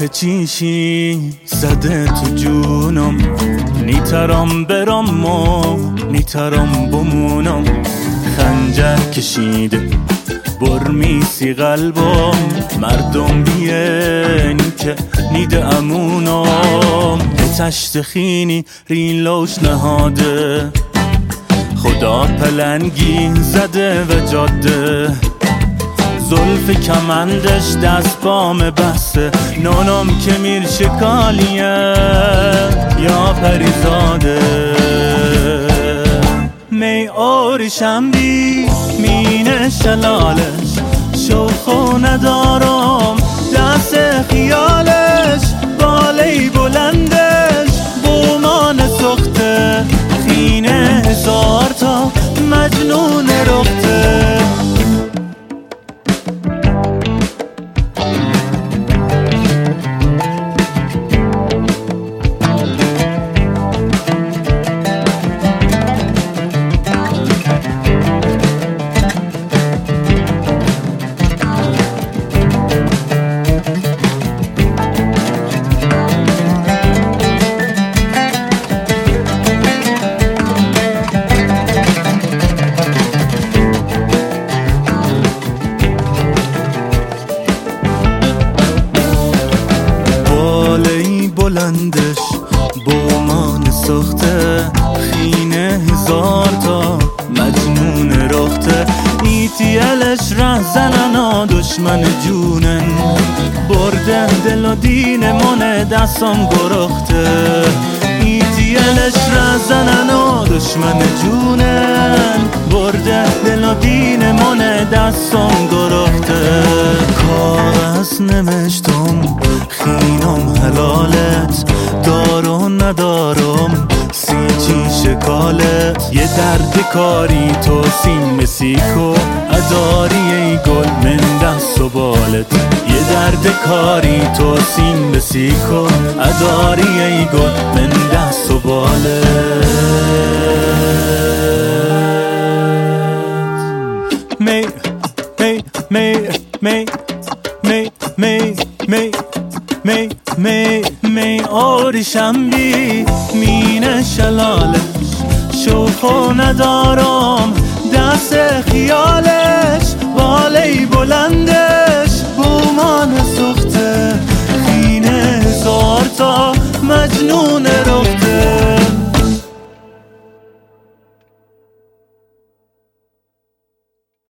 آخه چیشی زده تو جونم، نیترام برام و نیترام بمونم. خنجر کشیده برمیسی قلبم، مردم بیانی که نیده امونم. تشت خینی ریلوش نهاده، خدا پلنگی زده و جاده. زلف کمندش دست پام بسته، نونم که میر شکالیه یا پریزاده. می آریشم بی مینه شلالش، شوخو ندارم دست خیالش. بالی بلندش بومان سخته، خینه هزار تا مجنون رخته. بلندش بومان سخته، خینه هزار تا مجنون رخته. ایتیلش ره زننا دشمن جونن، برده دل و دین من دستم گرخته. ایتیلش ره زننا دشمن جونن، برده دل و دین من دستم گرخته. کاغذ نمشتم خینم حلالت، دارو ندارم سیچی شکالت. یه درد کاری تو سیم سیکو اداری ای گل من دست و بالت. یه درد کاری تو سیم سیکو اداری ای گل من دست و بالت. می می می می می می می می می می آریشم بی مینه شلالش، شوخو ندارم دست خیالش. بالی بلندش بومان سخته، خینه هزار تا مجنون